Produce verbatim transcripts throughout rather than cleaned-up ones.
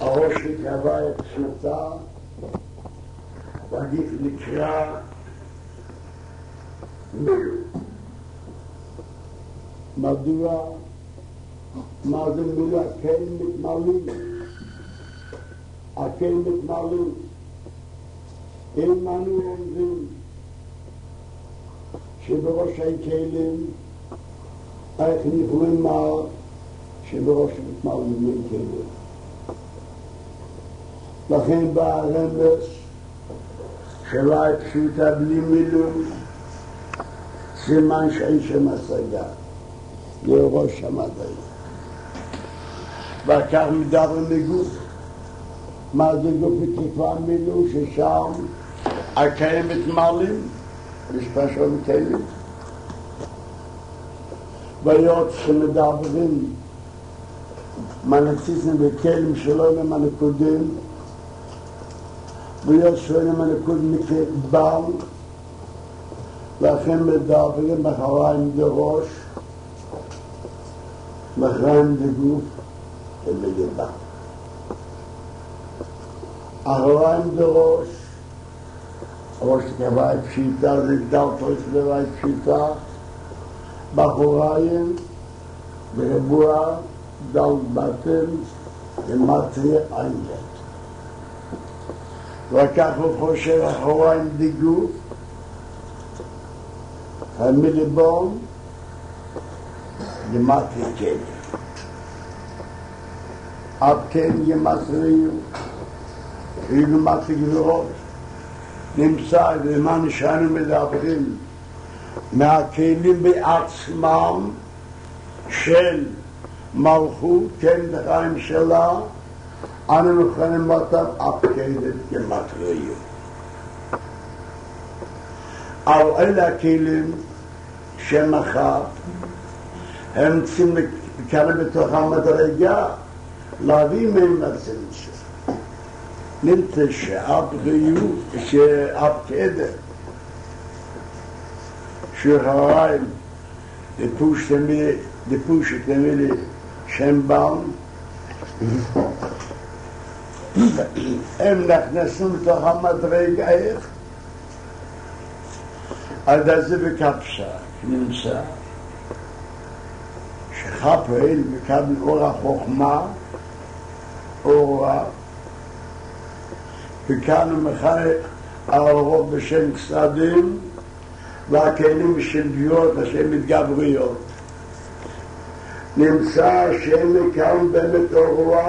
הראש שקבע את פשוטה, ועדיף נקרא מילו. מדוע? מה זה מילו? הכן מתמלאים. הכן מתמלאים. אם אנו אומרים שבראש הכלים, איך יכולים לומר שבראש מתמלאים אין כלים? לכן בא הרמז שלא פשוטה בלי מילוי, סימן שאין שם השגה, לראש המדעי. וכך מדבר מגוף. מה זה גוף ותקווה מילוי? ששם הכלים מתמלאים, יש פשוט כלים. והיות שמדברים מנציסים וכלים שלא הם הנקודים, ויש שואלים הנקוד מקבל, לכן מדברים בחריים דראש, בחריים דגוף ובגבה. החריים דראש, ראש תקווה פשיטה, זה גדל פרס דבר פשיטה, בחריים ברבוע דל בטן ומטרי עינית. וכך הוא חושב אחריים דגוף, המלבון, ימטרי כן. עד כן ימטריו, ימטרי גברות. נמצא, למען שאנו מדברים, מהכלים בעצמם של מלכות, כן דחיים שלה, אנו נכונים אותם אפקדת כמטריות. אבל אלה הכלים שם אחד, הם צריכים לקרב בתוך המדרגה, להביא מהם לצמצם. נמצא שאפקיות, שאפקדת, שחריים, דפושת למילי שם בם, הם נכנסים לתוך המדרגה, איך? עד הזה בקפסה נמצא שחפרל מקבל אור החוכמה, אורה, וכאן הוא מחייך על הרוב בשם צדדים, והכלים של ביאות, השם מתגבריות. נמצא שהם מקבל באמת אורה,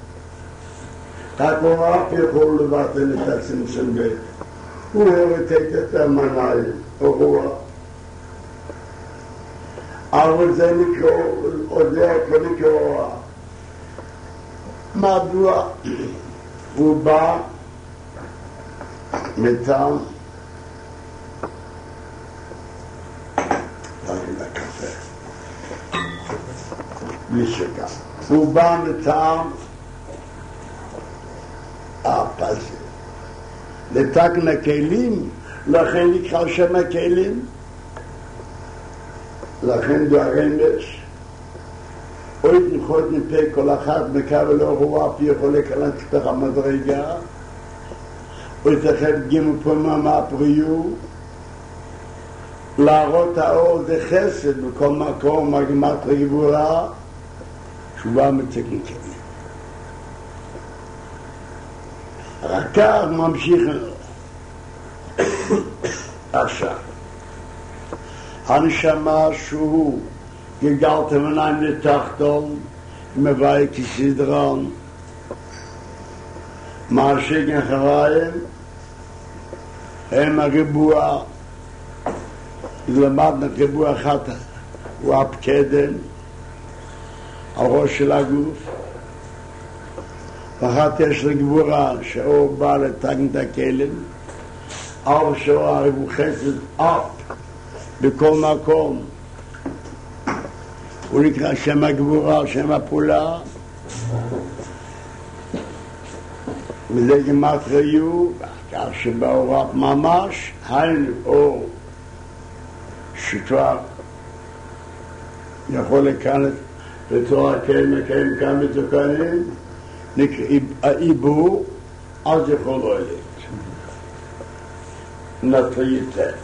רק אורה יכול לבטל את הצמצום בית. הוא הרתק את המנהל, אורה. אבל זה נקרא, עוד זה לא נקרא אורה. מדוע? הוא בא מטעם משקע. הוא בא מטעם הפזל. לתקן הכלים, לכן נקרא שם הכלים, לכן דוארמס, עוד נחות מפה כל אחת מקבל אור פי יכול לקלט לתוך המדרגה, עוד תחת גימו פה מהפריו, להראות האור זה חסד בכל מקום, מגמת רגבורה, שהוא בא מתקן כלים. רק כך ממשיך עכשיו. הנשמה שהוא גלגלתם עיניים לתחתון, מביא כסדרן, מעשיק אחריים, הם הריבוע, למדנו ריבוע אחת, הוא הפקדן, הראש של הגוף, ואחת יש לגבורה שאור בא לתקן את הכלים, אור שאור הריבוע חסד אפ בכל מקום, הוא נקרא שם הגבורה, שם הפעולה, וזה גמטריו, כך שבאור ממש, היינו אור שכבר יכול להיכנס לתור הכלים, הכלים כאן מתוקנים, העיבור, אז יכול להוליד. נטריטה.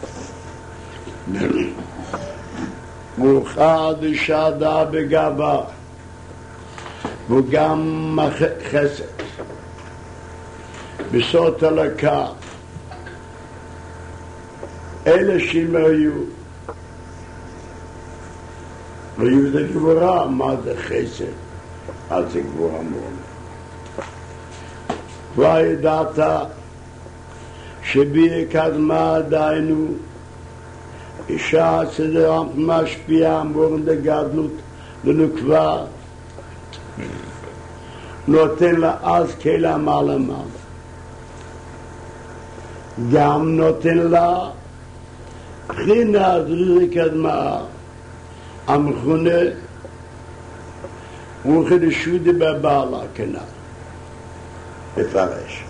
מאוחד שעדה בגאווה, וגם חסד. בסוד הלקה, אלה שהם היו, היו זה גבורה, מה זה חסד? אז זה גבורה מאוד. כבר ידעת שבי קדמה דיינו, אישה סדרה משפיעה מורן לגדלות לנוקבה, נותן לה אז כלה מעלמה. גם נותן לה בחינה זריזי קדמה, המכונה וכדשודי בבעלה כנה. מפרש.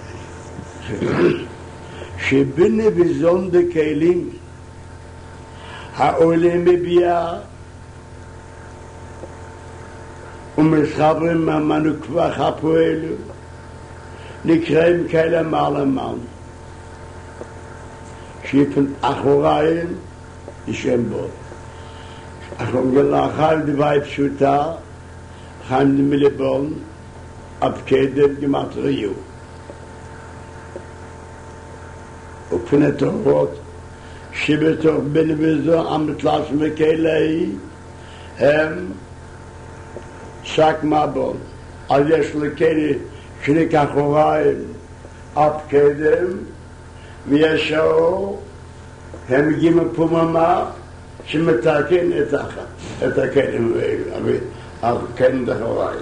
שביני וזון דקהלים העולם מביאה ומסחברים מהמנוקבח הפועלו נקראים כאלה מעלמן שיפן אחוריים ישם בו אנחנו גלחל דווי פשוטה חיים דמלבון הפקדם גמטריו ופני תורות שבתוך בין וזו המתלש וכאלה הם שק מבון אז יש לכאלה שניק אחוריים הפקדם ויש האור הם מגיעים לפוממה שמתקן את אחת את הכאלה הכאלה דחוריים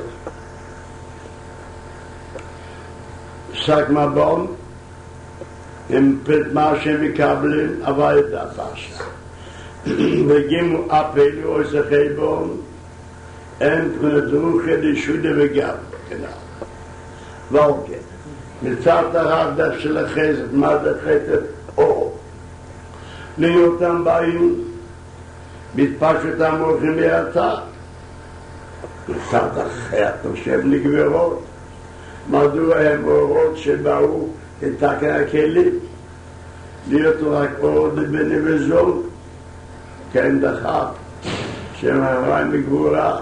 שק מבון הם מה שהם מקבלים אבל את הפרשה וגימו אפלו או שחייבון הם פנדרו חדישודי וגם ואוקיי מצד הרדף של החסד מה זה חסד? אור להיותם באים מתפשטם הולכים ליתה מצד אחרת חושב נגברות מדוע הם אורות שבאו לתקן הכלים להיות רק אור לבני וזול כן דחף שמהריים בגבורה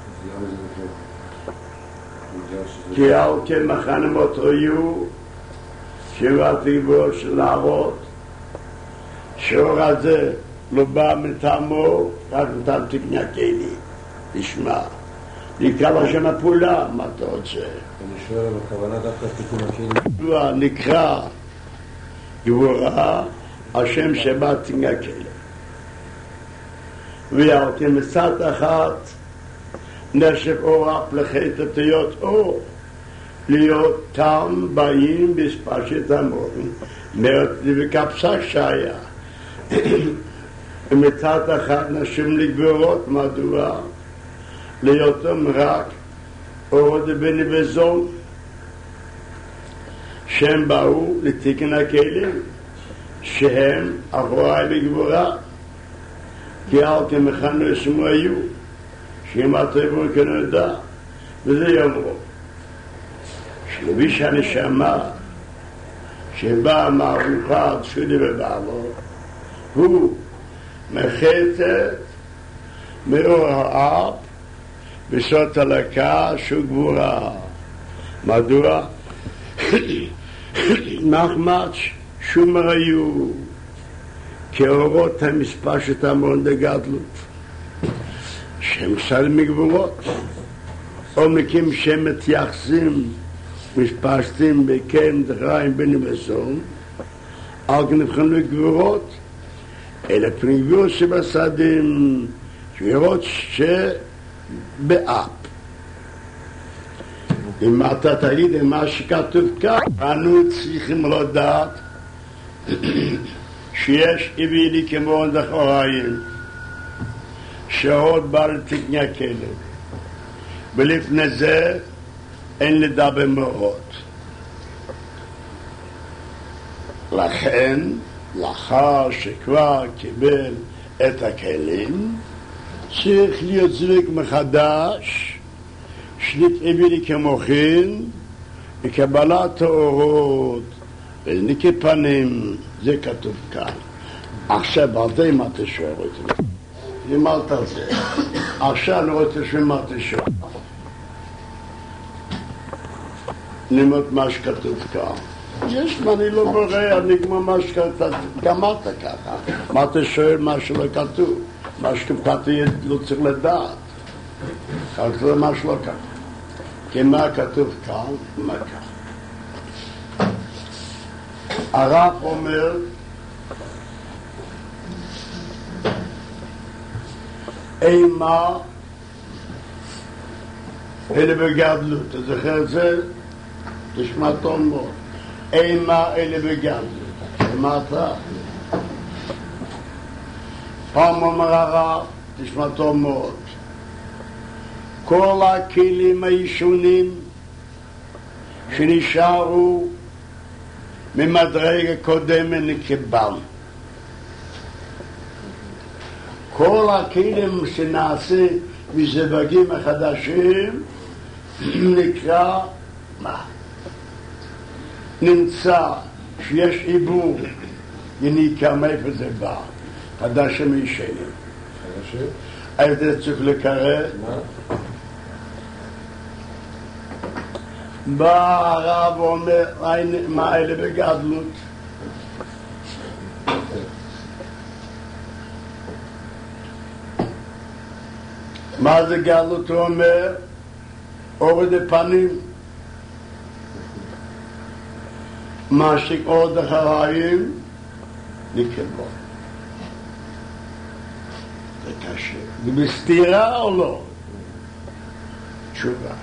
כי על כן מחנמות היו שבעת גבור של הערות שאור הזה לא בא מטעמו רק מטעם תקני הכלים תשמע נקרא לשם הפעולה מה אתה רוצה אני שואל בכוונה דווקא תיקון הכלים נקרא גבורה השם שבא תקני הכלים ועל כן מצד אחת נשף אור הפלחי תתיות אור להיות תם באים בספשת המורים מאות ובקפסק שהיה ומצד אחת נשים לגברות מדוע ליותם רק אור דבני וזון שהם באו לתיקן הכלים שהם אחוריי בגבורה כי על כמכנו ישמו היו שאם הטבעו כנדע וזה יאמרו שלביש הנשמה שבא מהרוחת שודי בבעלו הוא מחטאת מאור האב בסוד הלקה שהוא גבורה מדוע? נחמץ שומר היו כאורות המספשת המון דגדלות שהם סלים מגבורות או מקים שהם מתייחסים מספשתים בכן דחריים בין ובסון על כנבחנו גבורות אלא פני גבורות שבסדים גבורות שבאפ אם אתה תגיד מה שכתוב כאן אנו צריכים לדעת שיש איבילי כמו דחריים שעוד בא לתקני הכלב ולפני זה אין לדבר מאוד לכן לאחר שכבר קיבל את הכלים צריך להיות זריק מחדש שניט אבילי כמוכן, בקבלת האורות, וניקי פנים, זה כתוב כאן. עכשיו, על די מה אתה שואל אותי? לימדת על זה. עכשיו אני רוצה שמה אתה שואל. לימוד מה שכתוב כאן. יש מה, אני לא בורא, אני כמו מה שכתוב, גמרת ככה. מה אתה שואל מה שלא כתוב? מה שכתוב לא צריך לדעת. כתוב מה שלא כתוב. כי מה כתוב כאן, מה כך. הרב אומר, אימה אלה בגדלות, אתה זוכר את זה? תשמע טוב מאוד. אימה אלה בגדלות, שמעת? פעם אומר הרב, תשמע טוב מאוד. כל הכלים הישונים שנשארו ממדרג הקודם נקבל. כל הכלים שנעשה מזווגים החדשים נקרא מה? נמצא שיש עיבור, יניקה מאיפה זה בא, חדשים וישנים. חדשים? איזה צריך לקרא? מה? בא הרב ואומר, מה אלה בגדלות? מה זה גדלות? הוא אומר, אורד הפנים. מה שעוד אחריים, נקרבו. זה קשה. זה בסתירה או לא? תשובה.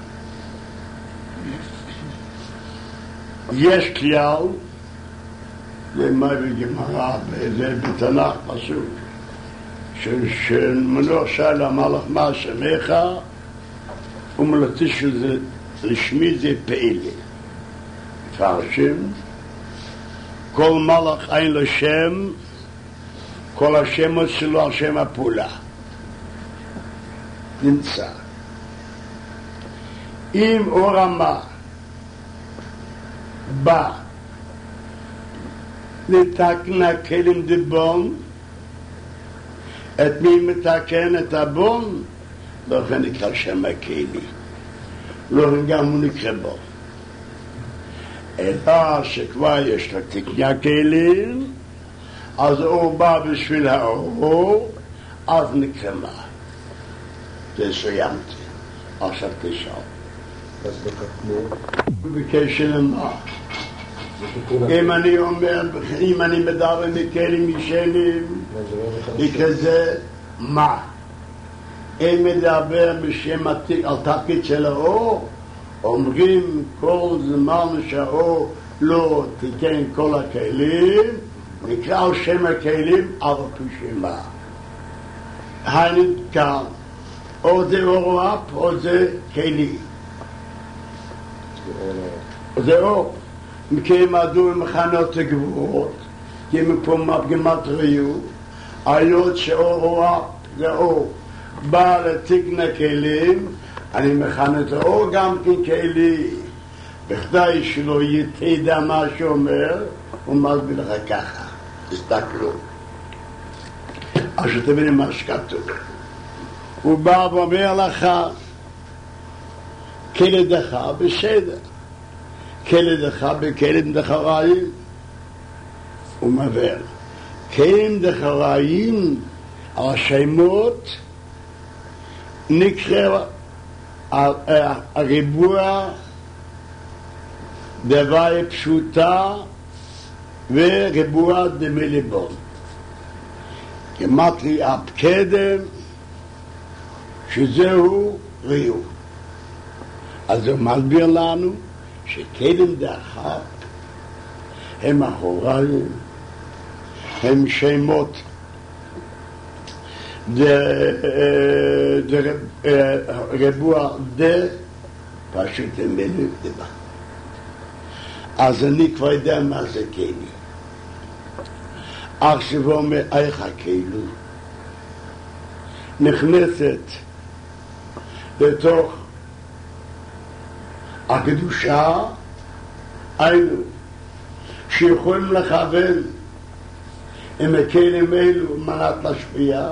יש כלל, זה מה בגמרא, זה בתנ"ך פסוק, שמנוח שאל המלאך מה שמך, ומלטי שזה, לשמי זה פעילי. פרשים, כל מלאך אין לו שם, כל השמות שלו על שם הפעולה. נמצא. אם אור המה בא לתקן הכלים דבון, את מי מתקן את הבון? לא נקרא שם הכלי, לא גם הוא נקרא בו. אלא שכבר יש לו תקני הכלים, אז הוא בא בשביל האור, אז נקרא מה? זה סיימתי. עכשיו תשאל. אז בכתמו? בקשר למה? אם אני אומר, אם אני מדבר מכלים ישנים, כזה, מה? אם מדבר בשם על תפקיד של האור, אומרים כל זמן שהאור לא תיקן כל הכלים, נקרא על שם הכלים, אבל פשומה. היינו כאן, או זה אור אפ, או זה כלי. זה אור. כי הם עדו ממחנות הגבורות, כי הם פה בגימטריות, היות שאור אפ זה אור. בא לתקן הכלים, אני מכנה את האור גם כן כלי. בכדי שלא יתדע מה שאומר, הוא מסביר לך ככה. תסתכלו. אז שתבינים מה שכתוב. הוא בא ואומר לך, כלי דחה בסדר. כלי דחה בכלים דחריים. הוא מבאר. כלים דחריים, השמות, נקרא הריבוע, דבר פשוטה וריבוע דמי ליבון. גמטרי אב קדם, שזהו ריו. אז הוא מסביר לנו שקדם דאחת הם אחוריים, הם שמות ריבוע דה פשוט דמי דבה. אז אני כבר יודע מה זה כלי. עכשיו הוא אומר, איך הכאילו נכנסת לתוך הקדושה היינו שיכולים לכוון עם הכלים אלו מנת להשפיע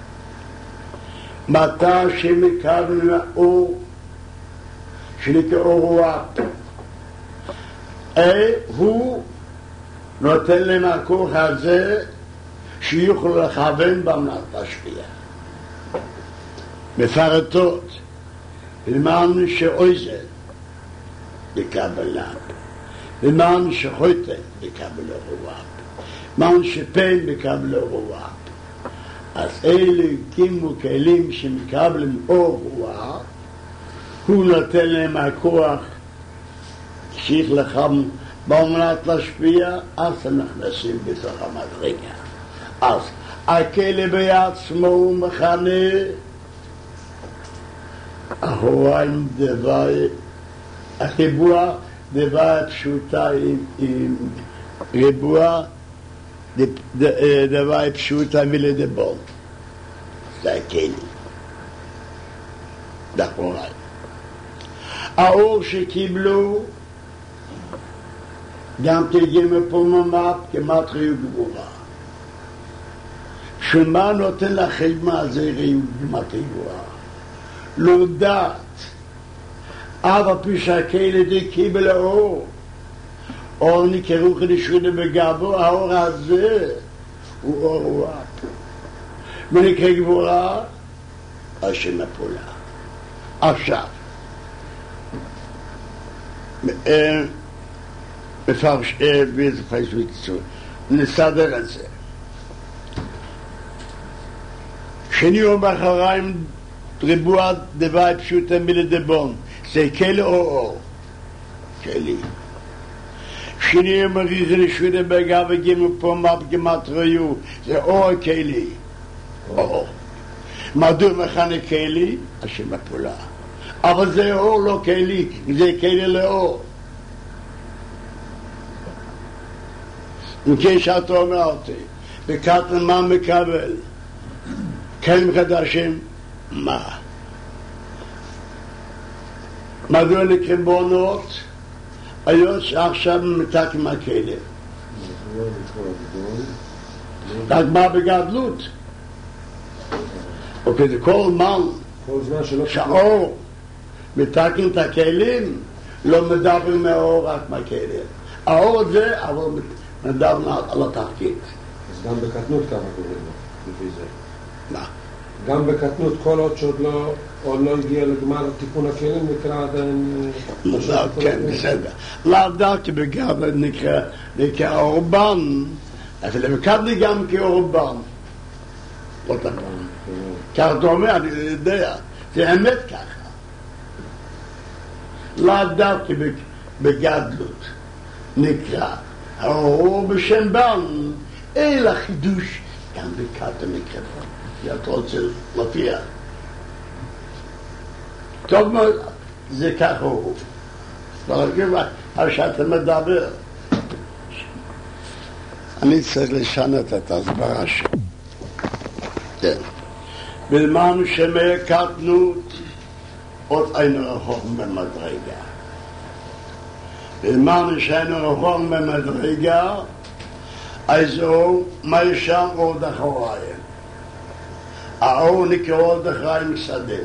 מתי שמקבלים האור שנקרא אור רוח הוא נותן להם הכוח הזה שיוכלו לכוון במנת להשפיע מפרטות למען שאויזן לקבלם למען שחויטן לקבל רוח למען שפן לקבל רוח אז אלה הקימו כלים שמקבלים אור רוח הוא נותן להם הכוח שיך לכם במנת להשפיע אז הם נכנסים בתוך המדרגה אז הכלי בעצמו הוא מכנה אחוריים דבר הריבוע דבר פשוטה עם ריבוע דבר פשוטה ולדבור זה הכלי אחוריים האור שקיבלו גם תגיע מפה ממש כמעט ריוק גבורה שמה נותן לכם מה זה ריוק כמעט גבורה לא דעת אבל פי שהכלי די קיבל האור אור נקראו חדשונה בגבו האור הזה הוא אור רוח ונקרא גבורה השם הפעולה עכשיו מפרש באיזה פייס בקיצור נסדר את זה שני יום אחריים ריבוע דבר פשוטה מלדבון זה כלי או אור כלי שני יום מריח לשונה בגב וגימו פה מפגמת ראיו זה אור כלי אור מדוע מכנה כלי? השם הפעולה אבל זה אור לא כלי זה כלי לאור אם כן שאתה אומר אותי בקטן מה מקבל כלים חדשים מה? מדוע לקריבונות היות שעכשיו מתקים הכלים רק מה בגדלות וכדי כל מן שהאור מתקים את הכלים לא מדבר מהאור רק מהכלים האור זה אבל מדבר על התחתית אז גם בקטנות כמה קוראים לו לפי זה מה? גם בקטנות כל עוד שעוד לא עוד לא הגיע לגמר תיקון הכלים נקרא עדיין כן בסדר לא דווקא בגב נקרא אורבן אבל מקדמי גם כאורבן לא תקן כך אתה אומר אני יודע זה אמת ככה לא דווקא בגדלות נקרא האור בשם בן אלא חידוש גם בקטן נקרא אתה רוצה להפיע טוב מאוד זה ככה הוא אבל שאתה מדבר אני צריך לשנות את ההסברה שלי כן בזמן שמקטנות עוד אין רחוק במדרגה בזמן שאין רחוק במדרגה אז הוא מיישם עוד אחריים האור נקרא עוד אחריים מסדר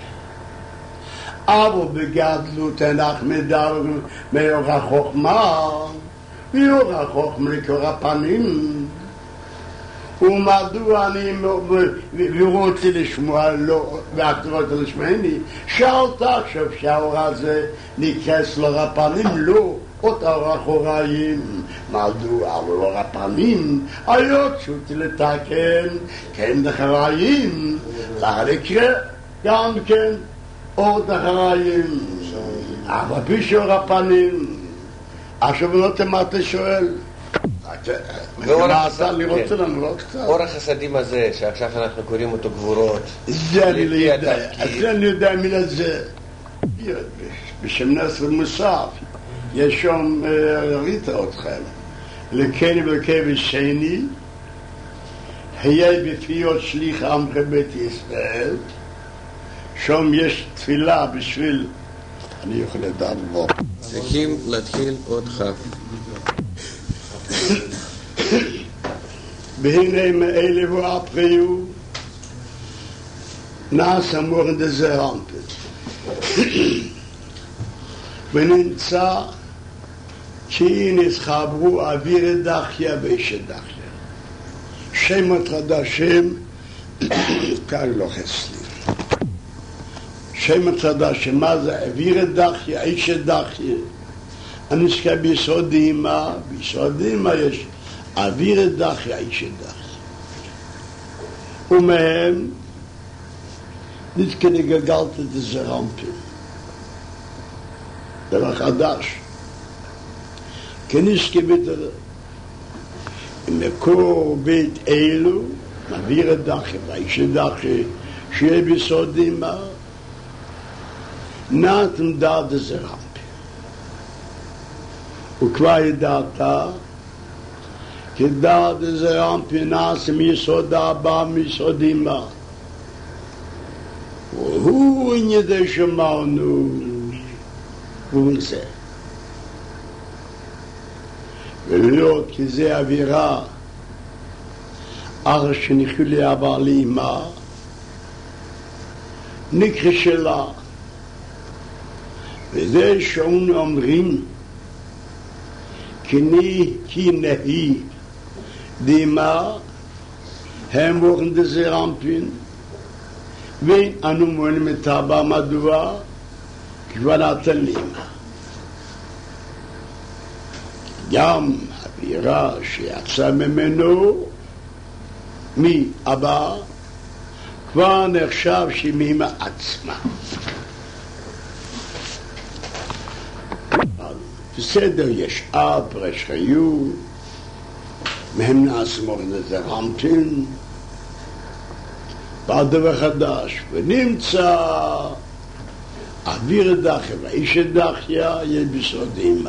אבל בגדלות אנחנו מדברים מאור החוכמה מאור החוכמה נקרא הפנים ומדוע אני רוצה לשמוע לא ואתה רוצה לשמעני שאלת עכשיו שהאור הזה נקרס לו הפנים לא אותו אור אחוריים מדוע אבל אור הפנים היות שותי לתקן כן אחריים להרקרה גם כן עוד אחריים אבל פישור הפנים עכשיו לא תמרת שואל אור החסדים הזה שעכשיו אנחנו קוראים אותו גבורות זה אני לא יודע זה אני יודע מן הזה בשם נסר מוסף יש שם ראיתה אתכם לקני ולקבי שני היה בפיות שליח עמך בית ישראל שם יש תפילה בשביל אני יכול לדעת בו. צריכים להתחיל עוד כף. והנה מאלה והפריעו נעשה מורד דזרנטת ונמצא כי נסחברו אוויר דחיה ואיש דחיה שמות חדשים כאן לא חסלי שמות חדשים מה זה אוויר דחיה איש דחיה אני שכה ביסוד אימה ביסוד אימה יש אוויר דחיה איש דחיה ומהם נתקני גלגלת את הזרמפים דבר חדש כניסקי ביטר מקור בית אלו אוויר דחיה ואיש דחיה שיהיה ביסוד אימה נעתם דעת הזרמפים וכבר ידעת כי דעת הזרמפים נעשה מיסוד הבא מיסוד אימה והוא עניידי שמרנו והוא זה ולהיות כי זה אווירה אחר שנחו לי עבר לאמא נקרא שלה וזה שאנו אומרים כי ני כי נהי דימה הם וורן דזרמפין ואין אנו מונים את הבא מדוע כבר נתלים גם אווירה שיצא ממנו מאבא כבר נחשב שמאמא עצמה בסדר יש אב פרש חיו מהם נעשה מורן דזרמפין בעד דבר חדש ונמצא אוויר דחיה ואיש דחיה יש ביסוד אימה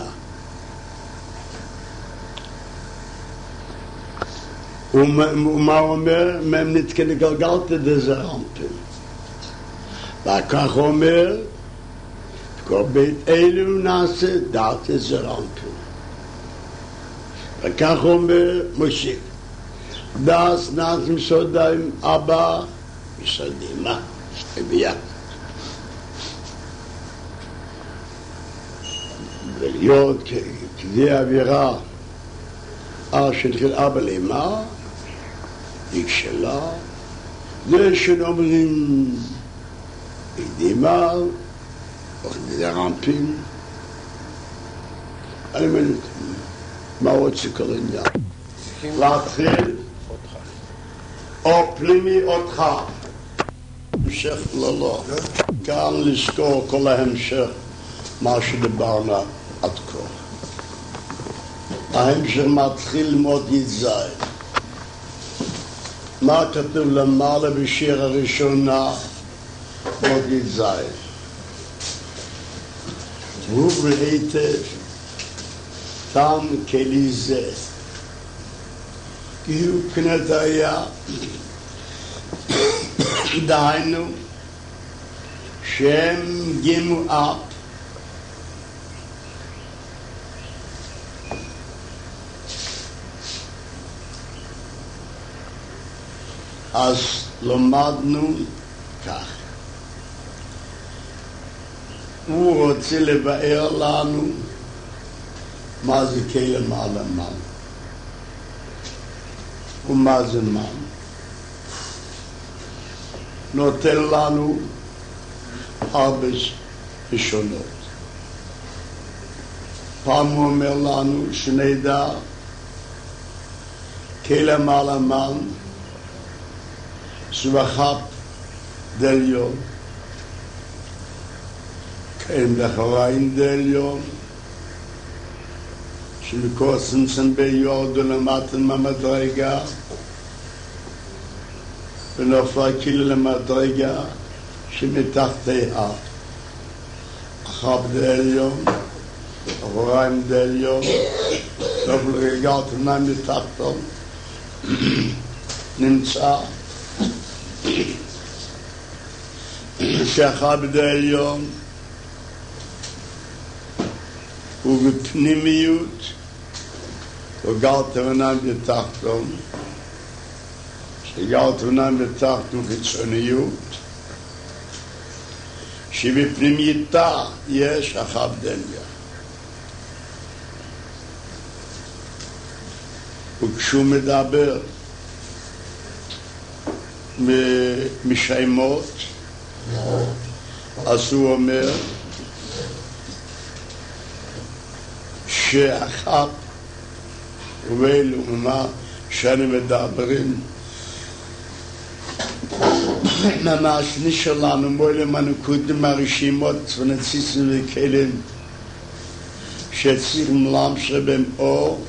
ומה אומר? מהם נתקן לגלגלת דזרמפין וכך אומר כל בית אלו נעשה דעת זרמפין וכך אומר מוסיף דעת נעשה מסודים אבא מסודים מה? ביחד ולהיות כדי אווירה אז שנתחיל אבא לאמא נקשלה זה שנאמרים אידימה או דזרמפין אני מנת מה עוד שכל עניין להתחיל או פנימי אותך המשך לא לא כאן לזכור כל ההמשך מה שדיברנו עד כה ההמשך מתחיל ללמוד יזהר מה כתוב למעלה בשיר הראשונה עוד יזהר הוא ראיתי תם כלי זה כי הוא פנת היה דהיינו שהם גימו אפ אז למדנו כך הוא רוצה לבאר לנו מה זה כלם על המן ומה זה מן נותן לנו הרבה ראשונות פעם הוא אומר לנו שנדע כלם על המן סבחת דליון כן דחריים דליון שמקוסנסן ביוד ולמתן מהמדרגה ונופלה כאילו למדרגה שמתחתיה אחר דליון אחריים דליון נופל רגעת מה מתחתו נמצא שאחר בדליון ובפנימיות וגלת ונם בתחתון, שגלת ונם בתחתון חיצוניות, שבפנימייתה יש החבדליה. וכשהוא מדבר משיימות, אז הוא אומר שאחת ואלו מה שאני מדברים ממש נשאלנו מולם הנקודים הרשימות ונציסים וכלים שצריכים להמשיך בהם אור,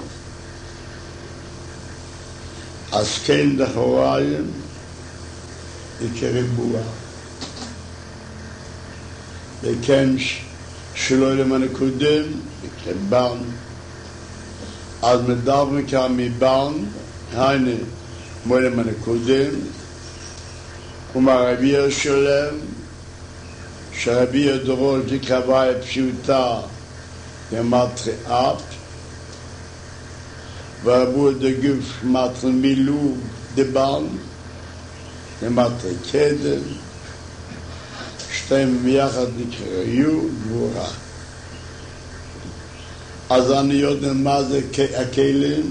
אז כן דחוריים וכריבוע וכן שלא למען קודם וכבן. אז מדברים כאן מבן, הנה מול למען קודם, ומרבי ירושלם שרבי ידורו דקרבה פשוטה למטרי אפ, ורבו דגוף מטרי מילו דבן למטרי קדם, שתיים ביחד נקראו גבורה. אז אני יודע מה זה הכלים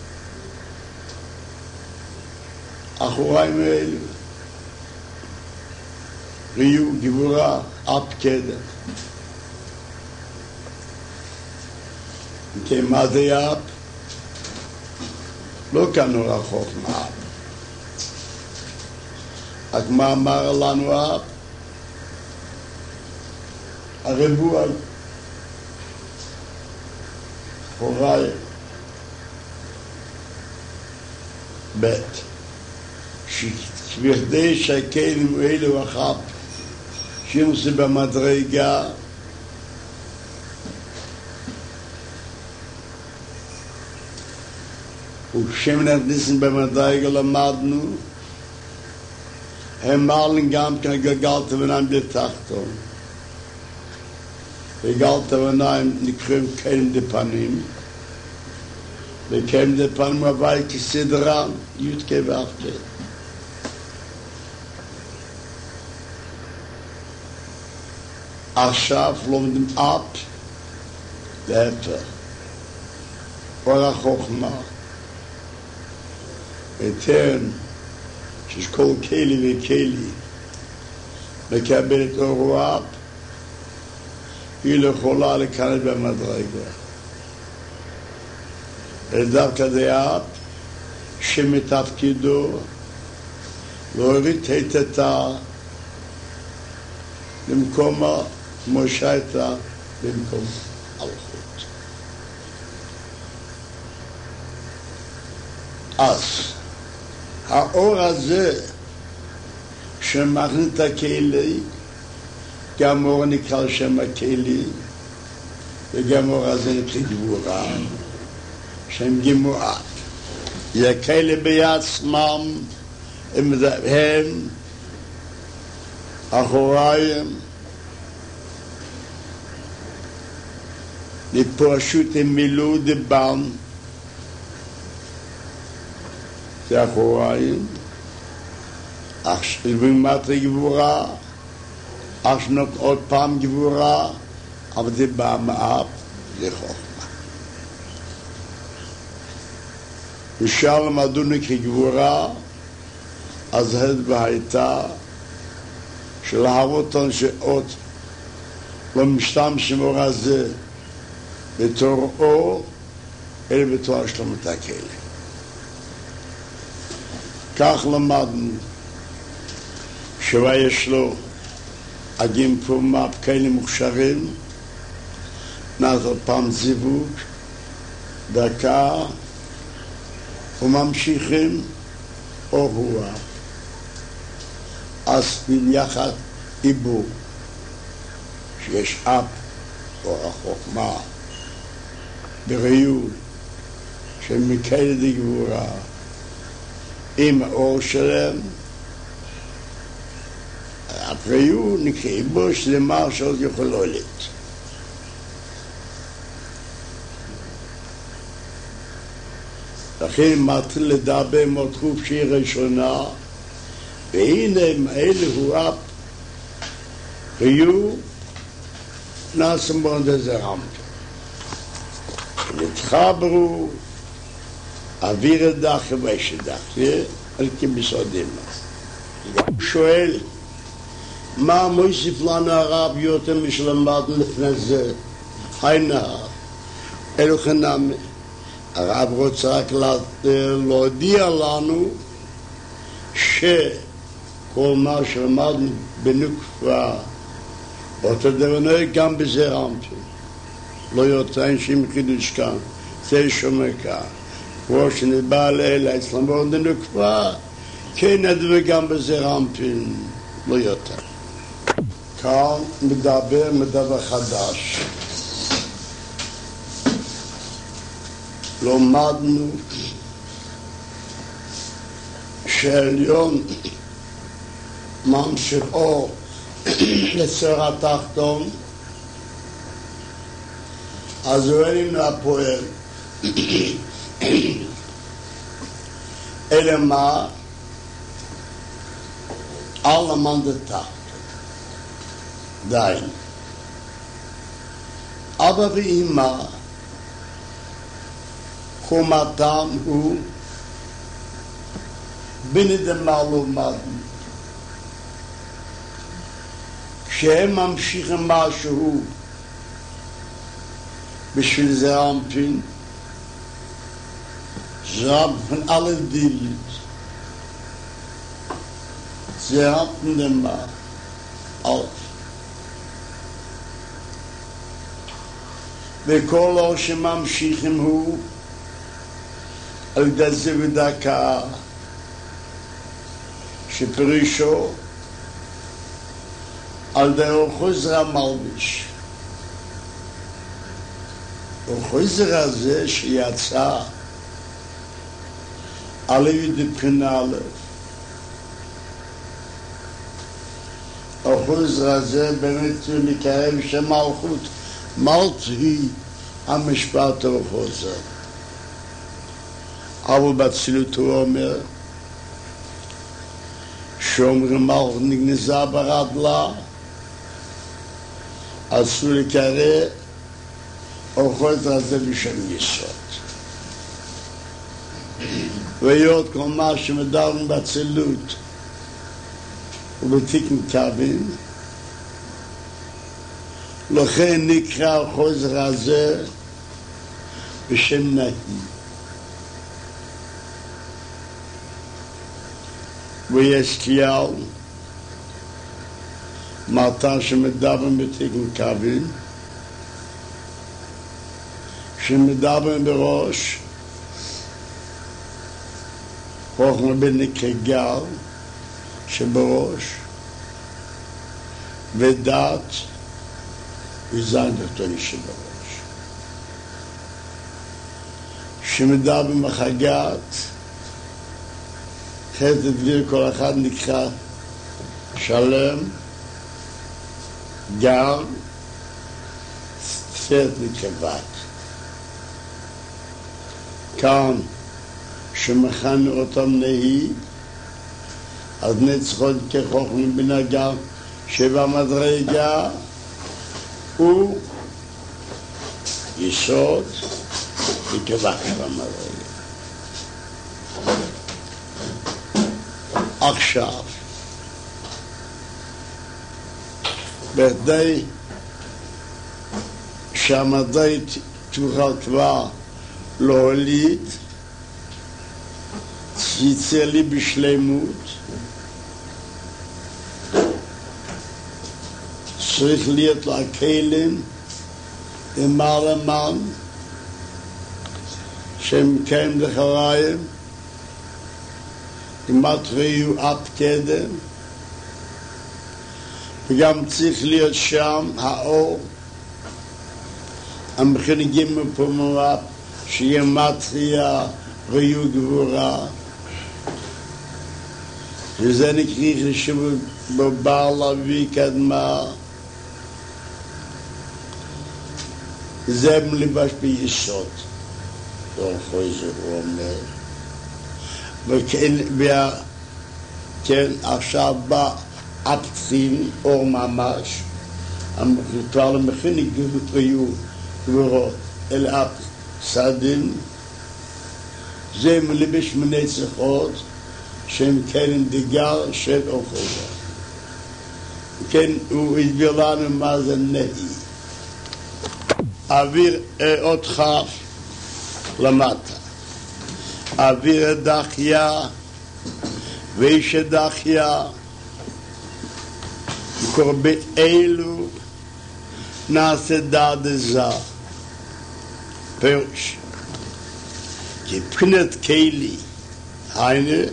אחוריים האלו, ראו גבורה אפ קדם. כי מה זה אפ? לא קנו רחוק מאפ. אז מה אמר לנו אפ? הריבוע אחוריי בית שבכדי שהכלים האלו אחת שימוש במדרגה וכשהם נכנסים במדרגה למדנו הם מעלים גם כאן גלגלת וניים בתחתון. וגלת וניים נקראים כלים דפנים, וכלים דפנים הווי כסדרם י' כ' ואף כ'. עכשיו לומדים אפ להפך, אור החוכמה, ותן שכל כלי וכלי מקבל את אורו אפ, היא לא יכולה להיכנס במדרגה. ודווקא זה אפ שמתפקידו להוריד היטטה למקום כמו שהייתה במקום הלכות. אז האור הזה שמכניס את הכלי, גם אור נקרא שם הכלי, וגם אור הזה נקרא גבורה, שם גמורת. הכלי בעצמם הם, הם אחוריים, לפשוט הם מילאו דבן, זה אחוריים, אך שבמטרי גבורה, אך שנות עוד פעם גבורה, אבל זה בא מאפ, זה חוכמה. ושאל למדונו כגבורה, אז הדבה הייתה שלהבות שעוד לא משתמשים אור הזה בתור אור, אלא בתור השלמת הכלי. כך למדנו שיש לו הגים פה מאפ כאלה מוכשרים, נעזור פעם זיווג, דקה, וממשיכים אור רוח. אז יחד עיבור, שיש אפ, אור החוכמה, בריאות, שמקל דגבורה, עם האור שלהם, הבריאות נקרא עיבור שלמה שעוד יכול להוליד. לכן מתחיל לדבר מותחוף שהיא ראשונה, והנה מאלה הוא אפ, היו נעשם בו דזה רמפ. נתחברו, אוויר הדח ושדח, על כמשרדים. הוא שואל, מה מוסיף לנו הרב יותר משלמדנו לפני זה? היינה, אלו חנמי. הרב רוצה רק להודיע לנו שכל מה שלמדנו בנוקפה, אותו דבר נוהג גם בזה רמפי. לא יותר אין שם חידוש כאן, זה שומע כאן. כמו שנדבר לאלה אצלם בנוקפה, כן נדבר גם בזה רמפי, לא יותר. כאן מדבר מדבר חדש. לומדנו שהעליון ממשיך אור לסר התחתון, אז הוא אין להפועל. אלא מה? על המנדתת. די. אבא ואמא קומתם הוא בנדמלו מדן. כשהם ממשיכים משהו בשביל זה רמפין, זה רמפין על הדילית. זה רמפין דמה. אלף. וכל אור שממשיכים הוא על דזה ודקה שפרישו על דרך חוזר המלביש. החוזר הזה שיצא על ידי בחינה א', החוזר הזה באמת נקרא בשם מלכות. מלכות היא המשפט החוזר. אבל בצילותו אומר שאומרים מלכות נגנזה ברדלה, אסור לקרוא החוזר הזה בשם יסוד. והיות כל מה שמדברים בצילות ובתיקן קווים, לכן נקרא החוזר הזה בשם נהי. ויש כלל מתי שמדברים בתיקן קווים, שמדברים בראש, הוכנו בנקרא גל שבראש, ודת וזין דתוני שבראש. שמדברים בחגת, חסד דביר כל אחד נקרא שלם, גל, תפארת נקרא בת. כאן שמכנו אותם נהי, אז נצחות כחוכמים בנגע שבע מדרגה הוא יסוד וקבע שבע מדרגה. עכשיו בכדי שהמדרגה תוכל כבר להוליד, יצא לי בשלמות, צריך להיות לה כלים למעלה מן שהם קיים לחריים, כמעט ראיו עד קדם, וגם צריך להיות שם האור המחנגים מפומרה שיהיה מתחייה ראיו גבורה, וזה נקרא חשוב בבעל אבי קדמה, זה מלבש ביסוד. דור חויזר הוא אומר, וכן, כן, עכשיו בא אפצין אור ממש, כבר למכיני היו גבורות אל אפ סדים, זה מלבש מיני צריכות, שהם קרן דגר של אור חויזר. כן, הוא הסביר לנו מה זה נהי. אוויר אותך למטה. אוויר דחיה ואיש דחיה קורבן אלו נעשה דעת זה. פירוש. כי פנת קיילי היינה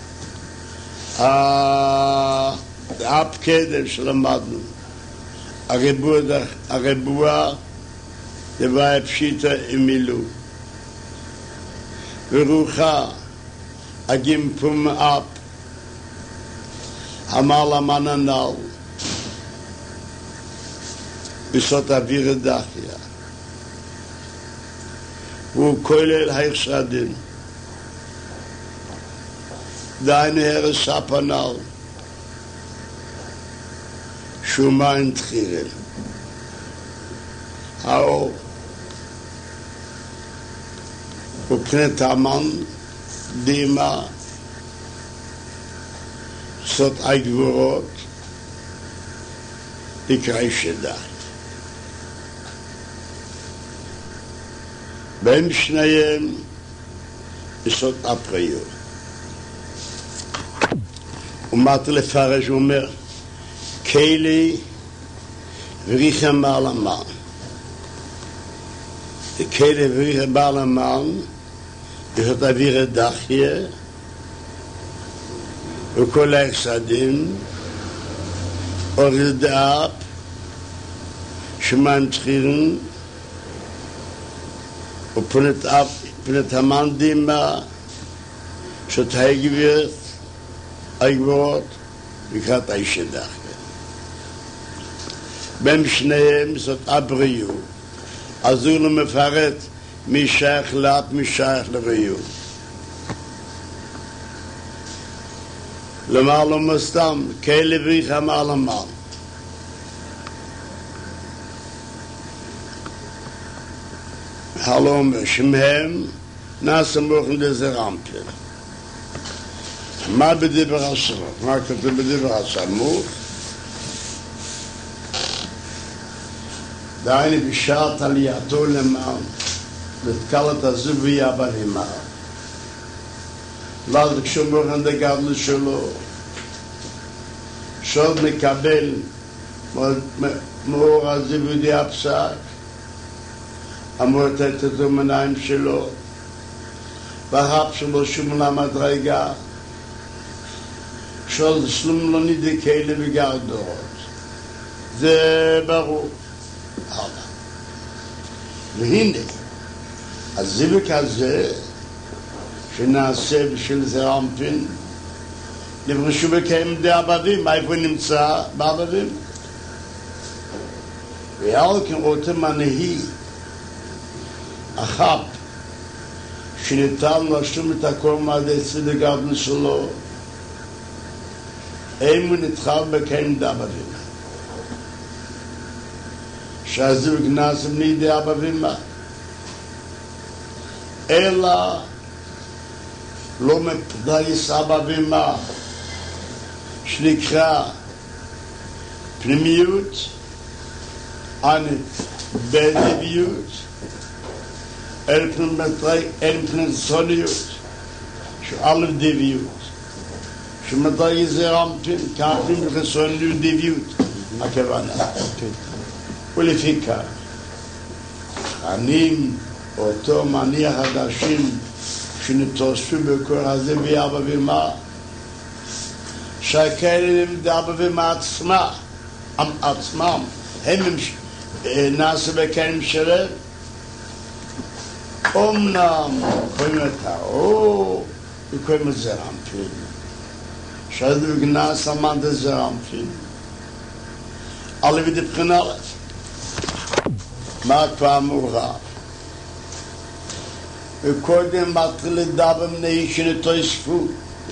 האב קדם שלמדנו הרבוע דבר פשיטה אמילו ורוחה הגימפום אפ המעלה מננל בסוד אוויר דחיה והוא כולל היחסדין דיינו הרס הפנל שומן תחירל האור ובפנת המן דימה סוד הגבורות לקראי שדה בין שניהם בסוד הפריות ומת לפרש הוא אומר קיילי וריחם בעל המן קיילי וריחם בעל המן יש את אוויר דחיה וכל היחסדים אור דאפ שמן תחירן ופנת אף פנת המן דימה שאת הגברת הגברות לקראת האיש דחיה בין שניהם זאת הבריאות אז הוא לא מפרט מי שייך לאט מי שייך לבריאות למעלה לא מסתם כאלה בריחה מעלה מעל הלא אומר שמהם נעשה מוכן לזה רמפל מה בדיבר הסמוך? מה כתוב בדיבר הסמוך? דייני בשעת עלייתו למען לתקלת הזוביה ברימה ואז כשמוכן דגדל שלו שעוד מקבל מאור הזיוודי הפסק אמור לתת את המניים שלו והרב שלו שום למדרגה שעוד שלום לא נידי כאלה וגרדורות זה ברור הלאה והנה הזיווק הזה שנעשה בשביל זה רמפין נברשו בקיים די אבבים איפה נמצא? באבבים ועל כן רותם הנהי החב שניתן לשום את הכל מהדצי לגדל שלו אם הוא נתחל בקיים די אבבים שהזיווג נעשה בני די אבבים אלא לא מפדייס אבבים שנקרא פנימיות עד בדביות אל פני סוניות שאלף דביות שמדי זה רמפין כאפים לחסוניות דביות הכוונה ולפי כך אני אותו מניח חדשים שנתוספו בכל הזה ויאבא ומה שהכאלה הם דאבא ומה עצמה עצמם הם נעשה בכלים שלהם אומנם קוראים את האור וקוראים את זה רמפין שזה בגנס עמד את זה רמפין alle wieder knallt. Maar kwam Urab. וקודם מתחיל לדבר נהי שנתויספו.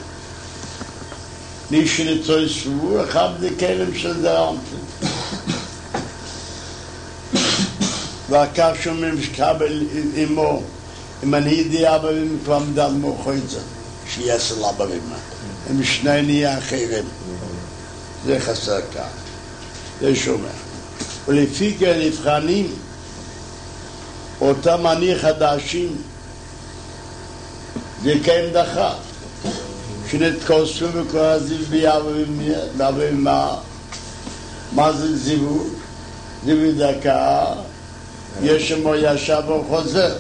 נהי שנתויספו, אחד דקלם של דרמפין. ואחר שומעים שקבל עמו, אם אני ידיע אבא ואמא כבר מדל מוחו את זה, שיעשה לאבא ואמא. הם שני נהיה אחרים. זה חסר כאן. זה שומע. ולפי כן נבחנים אותם אני חדשים, זה קיים דחה. שנתכוספו וכל הזיו באבא ואמא. מה זה זיוו? זיוו דקה. יש שמו ישב וחוזר.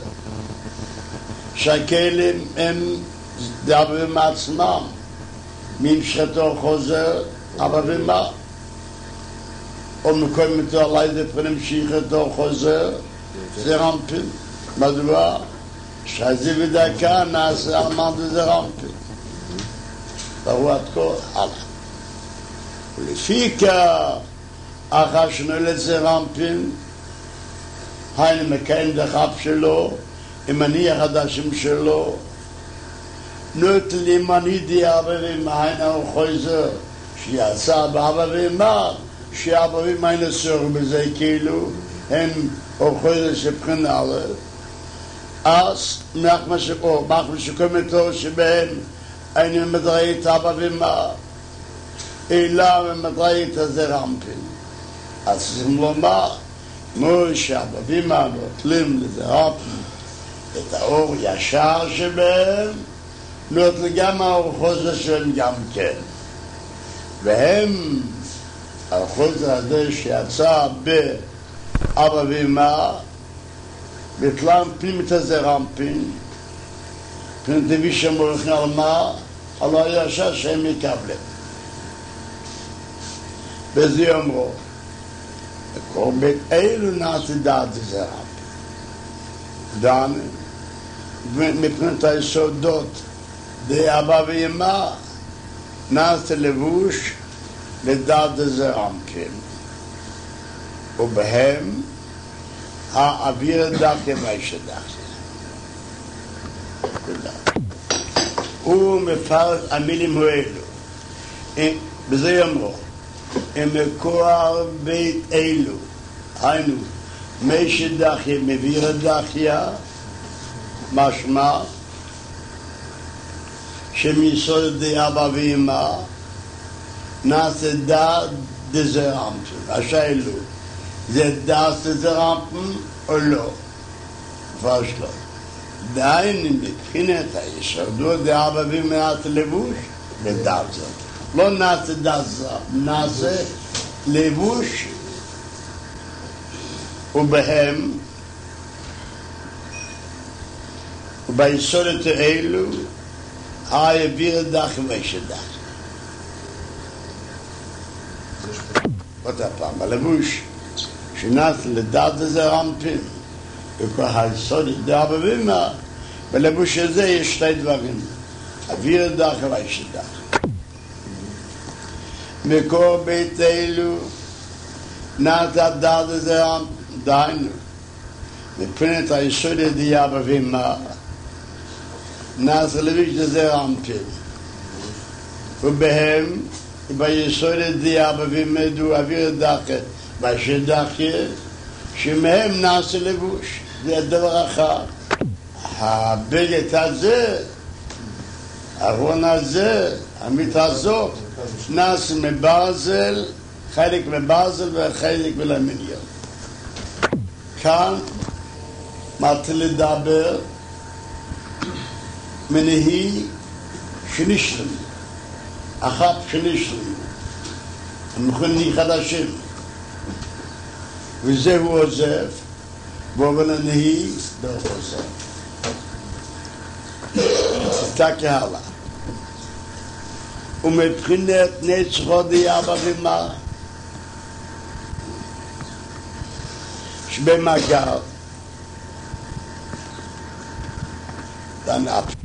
שהכלים הם אבא ואמא עצמם. ממשחתו חוזר, אבא ואמא. או מקוים אותו עלי דפרם שיחתו חוזר, זה רמפין. מדוע? שהזיו ודקה נעשה עמד וזה רמפין. ברור עד כה, הלאה. ולפי כך, אחר שנולד זה רמפין, היינו מקיים דחף שלו, עם אני החדשים שלו, נוטלים אני די אבא ואמא, היינו חוזר, שיצא באבא ואמא, שאבא ואמא היינו סור בזה כאילו, הם חוזר שבחינה עליו. אז מחמה שפה, מחמה שקוראים אותו שבהם היינו מדראי את אבא ואמא, אלא ומדראי את הזה רמפין. אז צריכים לומר, כמו שאבא ואמא נוטלים לזה רמפין, את האור ישר שבהם, נוטל גם האור חוזר שלהם גם כן. והם, החוזר הזה שיצא באבא ואמא, בתלם פנים את הזה רמפין, פנים טבעי שמורכן על מה? על הישר שהם יקבלם. וזה יאמרו, וכל בית אילו נעשה דעת זה רמפין. דן, מבחינת היסודות, די אבא ואמא, נעשה לבוש לדעת זה רמפין. ובהם, האוויר דחיה ואיש דחיה. הוא מפרט המילים האלו. בזה יאמרו, הם מקוער בית אלו, היינו, מי שדחיה מביר דחיה, משמע, שמיסוד די אבא ואמא, נעשה דעת דזה רמפין. השאלו, זה דעת דזה רמפין או לא? פרש לא. דהיינו מבחינת היסודות די אבא ואמא נעשה לבוש לדעת זאת. לא נעשה דעת זאת, נעשה לבוש ובהם וביסודות האלו האוויר דח ואיש דח. עוד הפעם, הלבוש שנעשה לדעת זה רמפין וכל היסודות די אבא ואמא, בלבוש הזה יש שתי דברים, אוויר דח ואיש דח. מקור בית אלו נעשה דעת זה רמפין, דהיינו מבחינת היסודות די אבא ואמא, נעשה לבוש דזה רמפין, ובהם ביסודות די אבא ואמא דו אוויר דחה ואיש דחיה, שמהם נעשה לבוש. זה הדבר אחר. הבגד הזה, הארון הזה, המיטה הזאת, נעשה מברזל, חלק מברזל וחלק מלמיניום. כאן מתחיל לדבר מנהי שנשלם, אחת שנשלם, המכונים חדשים, וזהו עוזב, ועובר לנהי דרך עוזב. אתה כהלה. ומבחינת נצחו די אבא ואמא, שבמגר, דן אפ.